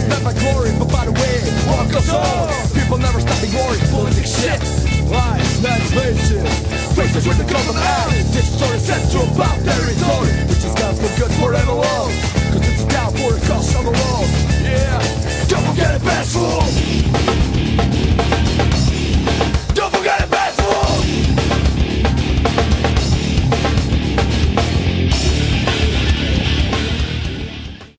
not by glory, but by the way one goes on. People never stop ignoring politic shit. Lies, manipulation, faces with the golden eye. This story set to about their